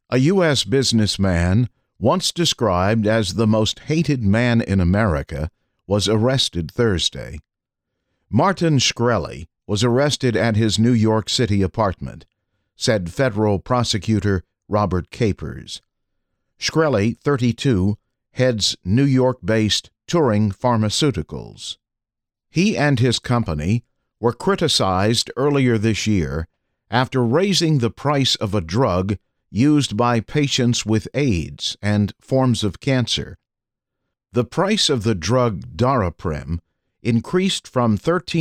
A U.S. businessman, once described as the most hated man in America, was arrested Thursday. Martin Shkreli was arrested at his New York City apartment, said federal prosecutor Robert Capers. Shkreli, 32, heads New York-based Turing Pharmaceuticals. He and his company were criticized earlier this year after raising the price of a drug used by patients with AIDS and forms of cancer. The price of the drug Daraprim increased from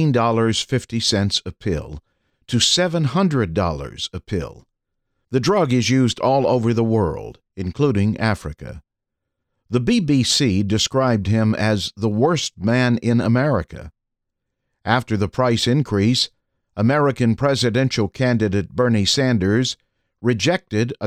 $13.50 a pill to $700 a pill. The drug is used all over the world, including Africa. The BBC described him as the worst man in America. After the price increase, American presidential candidate Bernie Sanders rejected a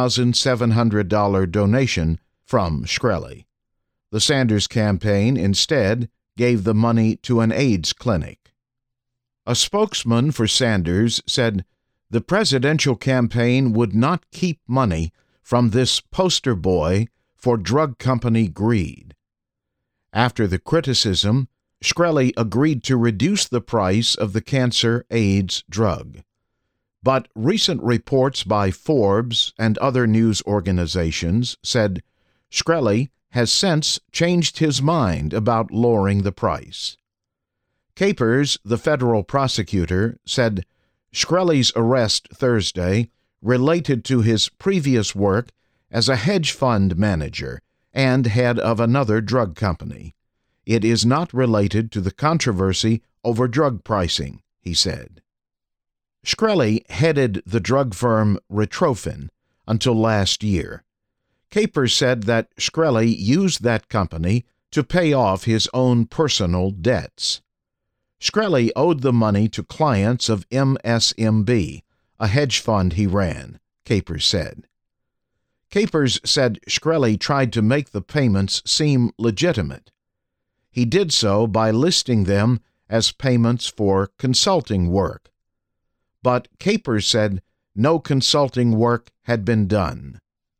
$2,700 donation from Shkreli. The Sanders campaign instead gave the money to an AIDS clinic. A spokesman for Sanders said the presidential campaign would not keep money from this poster boy for drug company greed. After the criticism, Shkreli agreed to reduce the price of the cancer/AIDS drug. But recent reports by Forbes and other news organizations said Shkreli has since changed his mind about lowering the price. Capers, the federal prosecutor, said Shkreli's arrest Thursday related to his previous work as a hedge fund manager and head of another drug company. It is not related to the controversy over drug pricing, he said. Shkreli headed the drug firm Retrophin until last year. Capers said that Shkreli used that company to pay off his own personal debts. Shkreli owed the money to clients of MSMB, a hedge fund he ran, Capers said. Capers said Shkreli tried to make the payments seem legitimate. He did so by listing them as payments for consulting work. But Capers said no consulting work had been done.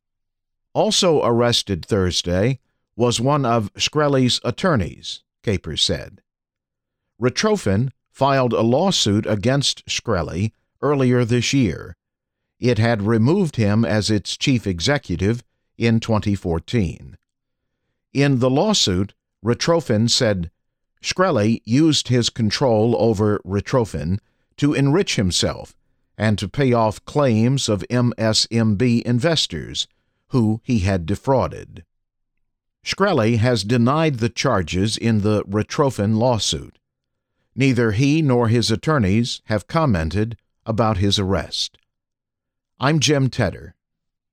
Also arrested Thursday was one of Shkreli's attorneys, Capers said. Retrophin filed a lawsuit against Shkreli earlier this year. It had removed him as its chief executive in 2014. In the lawsuit, Retrophin said Shkreli used his control over Retrophin to enrich himself and to pay off claims of MSMB investors who he had defrauded. Shkreli has denied the charges in the Retrophin lawsuit. Neither he nor his attorneys have commented about his arrest. I'm Jim Tedder.